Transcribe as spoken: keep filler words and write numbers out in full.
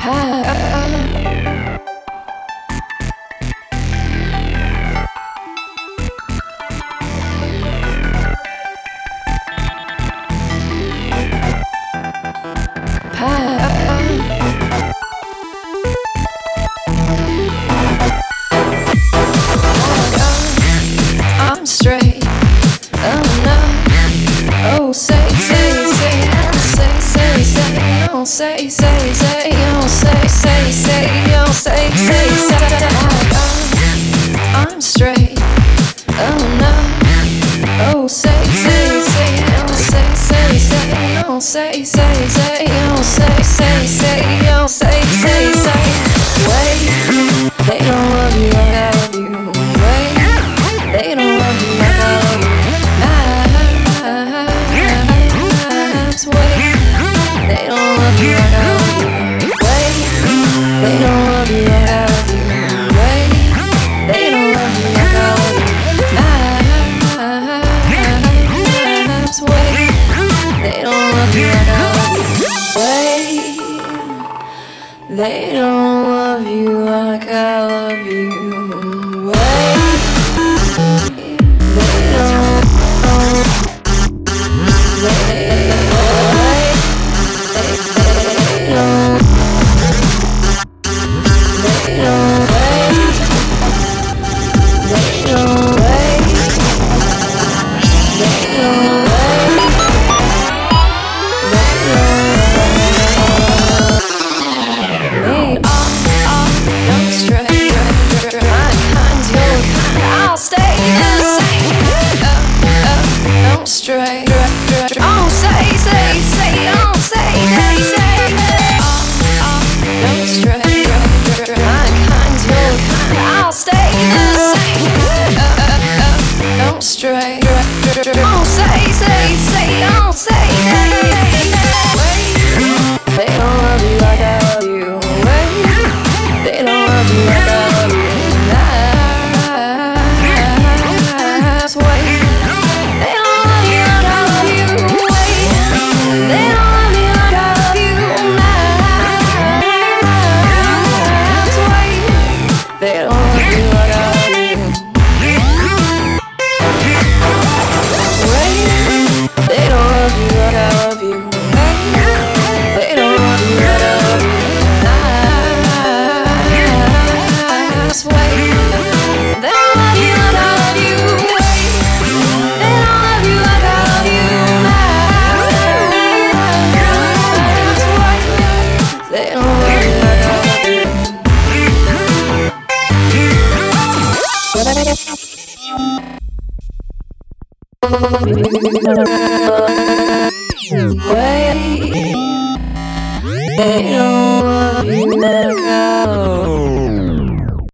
I'm straight. Oh no. Oh say say say. Oh say say say. Oh say say say. Oh say say say. Oh say say say. I'm straight. Oh no. Oh say say say. Oh say say say. Oh say say say. Oh say say say. Oh say say say. Wait, they don't love you like I love you. Wait, they don't love you like I love you. Lies, wait, they don't love you like I love you. Wait, they don't love you like I love you. Wait, they don't love you like I love you. Lies, wait, they don't love you like I love you. Wait, they don't love you like I love you. Wait, they don't. They, wait, they, they don't. They don't wait. They don't wait. They don't wait. They don't. Me, oh, oh, don't stray. My kind's your kind. I'll stay the same. Oh, oh, don't stray. Oh, say, say, say. Oh, say, say, say. Oh, oh, don't stray. My kind's your kind. I'll stay the same. Oh, oh, oh, don't stray. Oh, say, say, say. Oh, say, say, say. Wait, they don't love you like I love you. Wait, they don't love you like I love you. Lies, wait, they don't love you like I love you. Wait, they don't love you like I love you. Lies, wait, they don't love you like I love you. Wait, they don't love you like I love you. They don't love you like I love you. Lies, wait, they don't love you like I love you. Wait, they don't love you like I love you. Lies, wait, they don't love you like I love you. Wait, they don't love you.